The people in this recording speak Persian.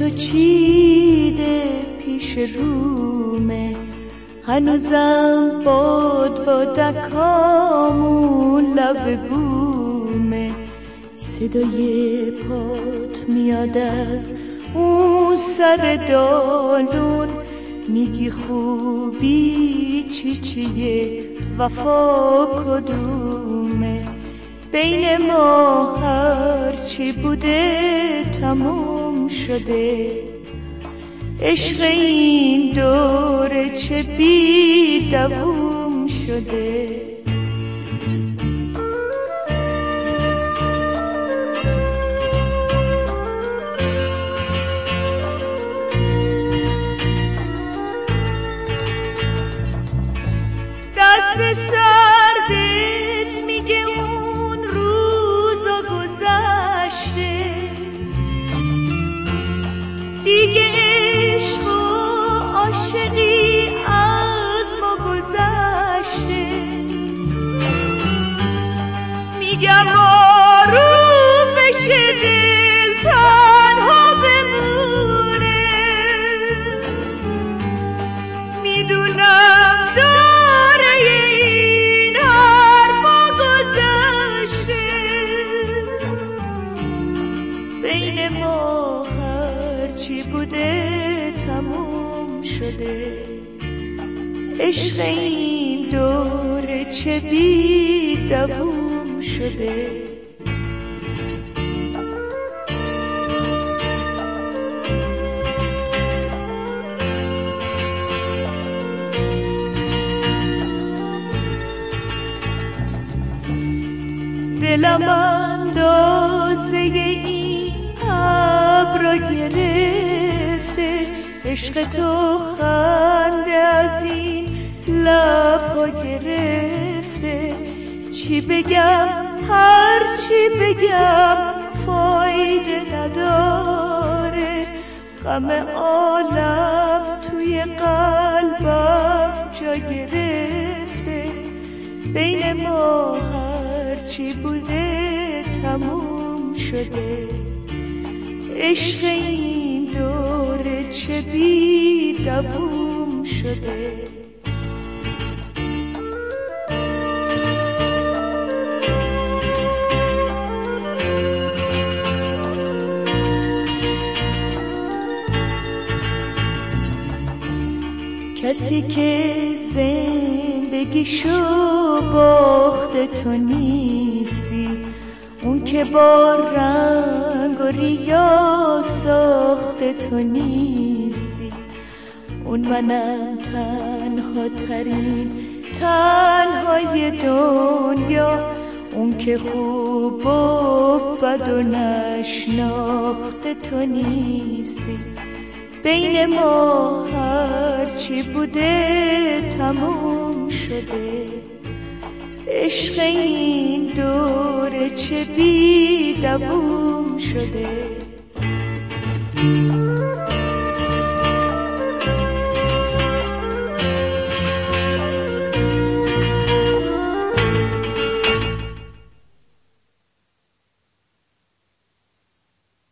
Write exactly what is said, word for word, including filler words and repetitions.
تو چیده پیش رومه، هنوزم باد با دکامون لب بومه. صدای پات میاد از اون سر دالون، میگی خوبی چی چیه وفا کدومه. بین ما هرچی بوده تموم شده، عشق این دوره چه بی دوام شده. دست سردت میگه اون روزا گذشته، دیگه عشق و عاشقی از ما گذشته. میگم آروم بشه دل تنها بمونه، میدونم داره این حرفا گذشته. بین ما هرچی بوده تموم شده، عشق این دوره چه بی دوام شده. دلم اندازه این ابرا گرفته، عشق تو خنده از این لبا گرفته. چی بگم هر چی بگم فایده نداره، غم عالم توی قلبم جا گرفته. بین ما هرچی بوده تموم شده، عشق این دوره چه بی دوام شده. کسی که زندگیشو باخته تو نیستی، اون که با رنگ و ریا ساخته تو نیستی. اون منم تنها ترین تنهای دنیا، اون که خوب و بد و نشناخته تو نیستی. بین ما هرچی بوده تموم شده، عشق این دوره چه بی دوام شده.